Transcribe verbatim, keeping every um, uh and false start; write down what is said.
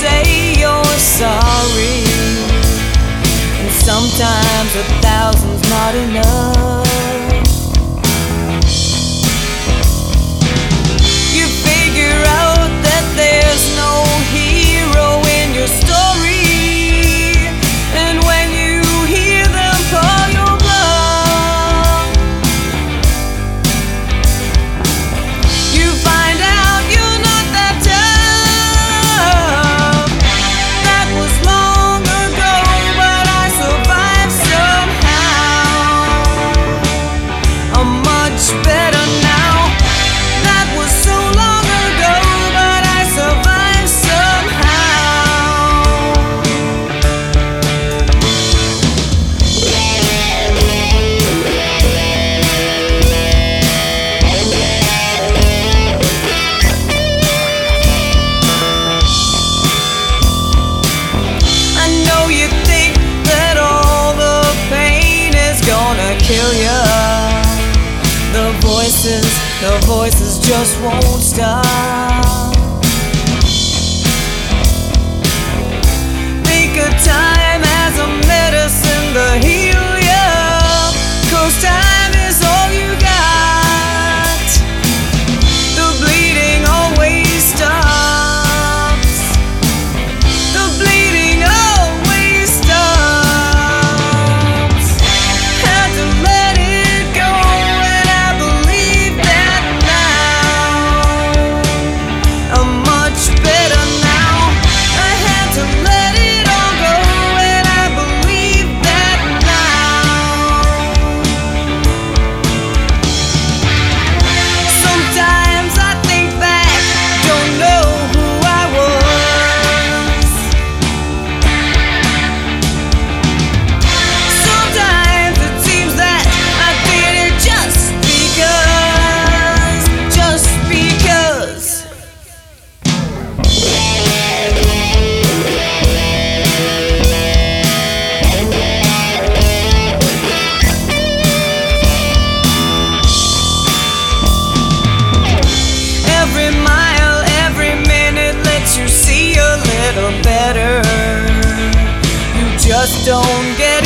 say you're sorry, and sometimes a thousand's not enough. You figure out that there's no hero in your story, and when you hear them call your bluff, you find out you're not that tough. That was long ago, but I survived somehow. I'm much better now. That was so long ago, but I survived somehow. I know you think that all the pain is gonna kill ya. The voices, the voices just won't stop. Think of time as a medicine to heal ya, 'cause time is all you got. The bleeding always stops. The bleeding always stops. Had to let it go, and I believe that now. I'm much better now. I had to let it all go, and I believe that now. Sometimes I think back, don't know who I was. Sometimes it seems that I did it just because, just because. Every mile, every minute lets you see a little better. You just don't get